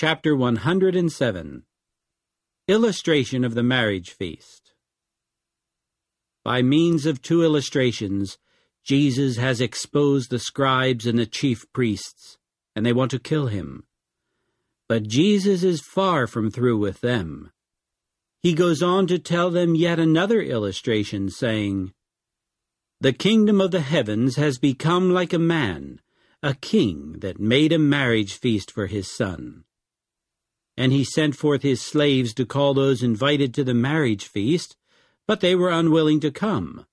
chapter 107. Illustration of the Marriage Feast. By means of two illustrations, Jesus has exposed the scribes and the chief priests, and they want to kill him. But Jesus is far from through with them. He goes on to tell them yet another illustration, saying, "The kingdom of the heavens has become like a man, a king that made a marriage feast for his son. And he sent forth his slaves to call those invited to the marriage feast, but they were unwilling to come."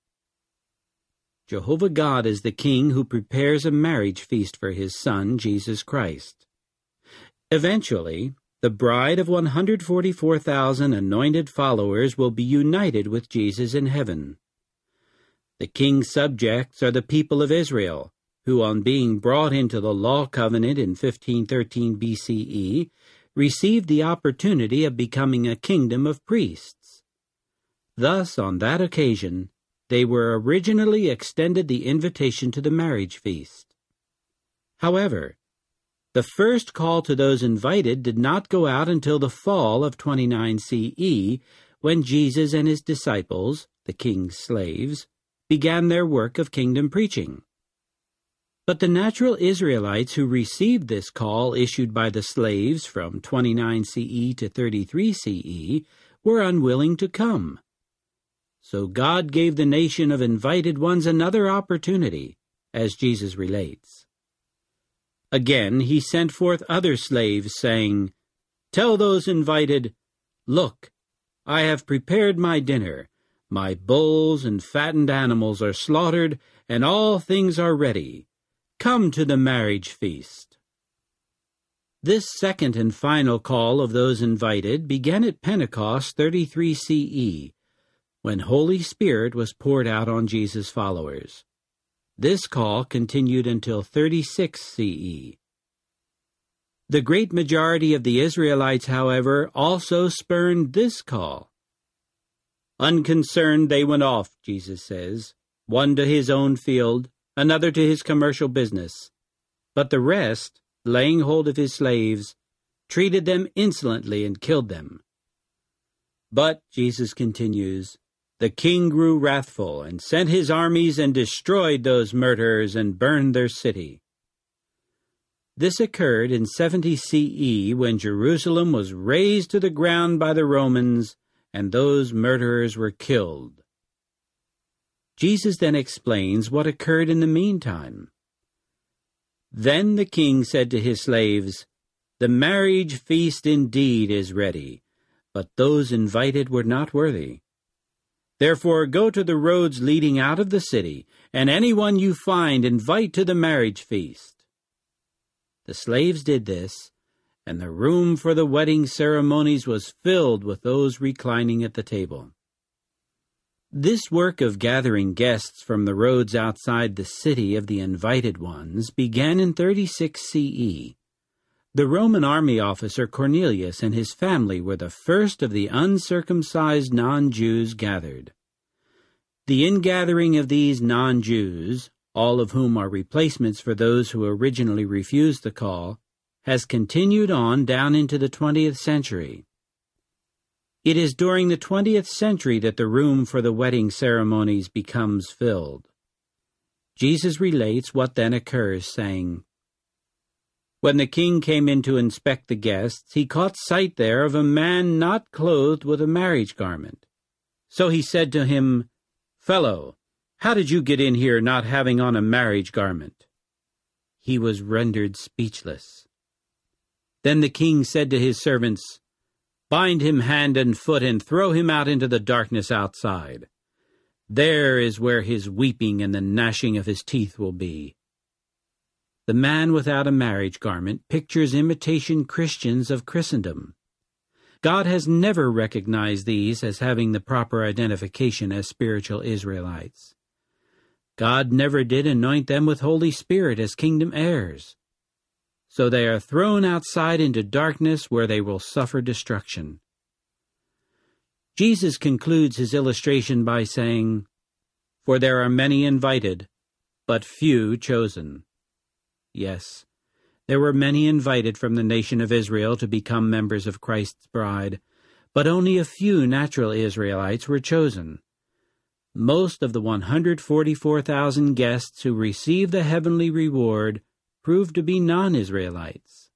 Jehovah God is the king who prepares a marriage feast for his son, Jesus Christ. Eventually, the bride of 144,000 anointed followers will be united with Jesus in heaven. The king's subjects are the people of Israel, who, on being brought into the law covenant in 1513 BCE, received the opportunity of becoming a kingdom of priests. Thus, on that occasion, they were originally extended the invitation to the marriage feast. However, the first call to those invited did not go out until the fall of 29 CE, when Jesus and his disciples, the king's slaves, began their work of kingdom preaching. But the natural Israelites who received this call issued by the slaves from 29 CE to 33 CE were unwilling to come. So God gave the nation of invited ones another opportunity, as Jesus relates. Again, he sent forth other slaves, saying, "Tell those invited, 'Look, I have prepared my dinner. My bulls and fattened animals are slaughtered, and all things are ready. Come to the marriage feast.'" This second and final call of those invited began at Pentecost 33 CE, when Holy Spirit was poured out on Jesus' followers. This call continued until 36 CE. The great majority of the Israelites, however, also spurned this call. Unconcerned they went off, Jesus says, one to his own field, another to his commercial business. But the rest, laying hold of his slaves, treated them insolently and killed them. But, Jesus continues, the king grew wrathful and sent his armies and destroyed those murderers and burned their city. This occurred in 70 CE when Jerusalem was razed to the ground by the Romans and those murderers were killed. Jesus then explains what occurred in the meantime. Then the king said to his slaves, "The marriage feast indeed is ready, but those invited were not worthy. Therefore go to the roads leading out of the city, and anyone you find invite to the marriage feast." The slaves did this, and the room for the wedding ceremonies was filled with those reclining at the table. This work of gathering guests from the roads outside the city of the invited ones began in 36 CE. The Roman army officer Cornelius and his family were the first of the uncircumcised non-Jews gathered. The ingathering of these non-Jews, all of whom are replacements for those who originally refused the call, has continued on down into the 20th century. It is during the 20th century that the room for the wedding ceremonies becomes filled. Jesus relates what then occurs, saying, "When the king came in to inspect the guests, he caught sight there of a man not clothed with a marriage garment. So he said to him, 'Fellow, how did you get in here not having on a marriage garment?' He was rendered speechless. Then the king said to his servants, 'Bind him hand and foot and throw him out into the darkness outside. There is where his weeping and the gnashing of his teeth will be.'" The man without a marriage garment pictures imitation Christians of Christendom. God has never recognized these as having the proper identification as spiritual Israelites. God never did anoint them with Holy Spirit as kingdom heirs. So they are thrown outside into darkness where they will suffer destruction. Jesus concludes his illustration by saying, "For there are many invited, but few chosen." Yes, There were many invited from the nation of Israel to become members of Christ's bride, but only a few natural Israelites were chosen. Most of the 144,000 guests who received the heavenly reward proved to be non-Israelites.